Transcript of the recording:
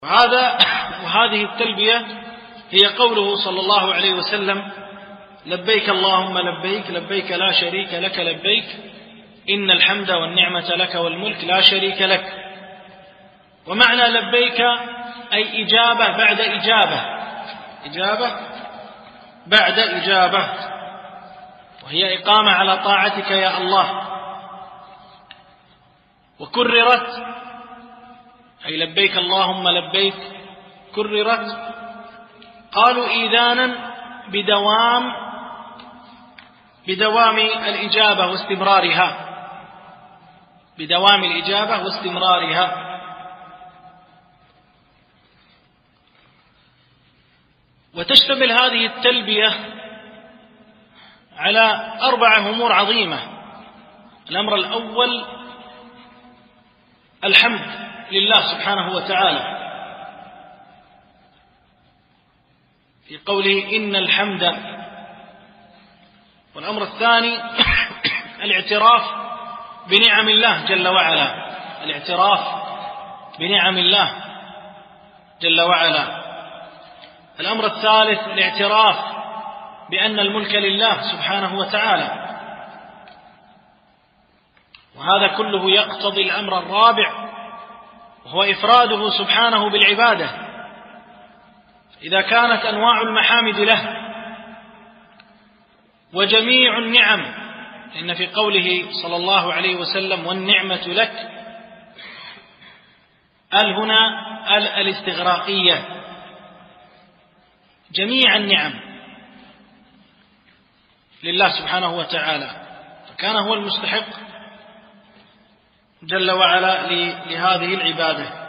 وهذه التلبية هي قوله صلى الله عليه وسلم: لبيك اللهم لبيك، لبيك لا شريك لك لبيك، إن الحمد والنعمة لك والملك لا شريك لك. ومعنى لبيك أي إجابة بعد إجابة، إجابة بعد إجابة، وهي إقامة على طاعتك يا الله. وكررت أي لبيك اللهم لبيك كررت، قالوا إيذانا بدوام الإجابة واستمرارها، بدوام الإجابة واستمرارها. وتشتمل هذه التلبية على 4 أمور عظيمة. الأمر الأول الحمد لله سبحانه وتعالى، في قوله إن الحمد. والأمر الثاني الاعتراف بنعم الله جل وعلا، الاعتراف بنعم الله جل وعلا. الأمر الثالث الاعتراف بأن الملك لله سبحانه وتعالى، وهذا كله يقتضي الأمر الرابع، وهو إفراده سبحانه بالعبادة. إذا كانت أنواع المحامد له وجميع النعم، لأن في قوله صلى الله عليه وسلم والنعمة لك، هنا الاستغراقية، جميع النعم لله سبحانه وتعالى، فكان هو المستحق جل وعلا لهذه العبادة.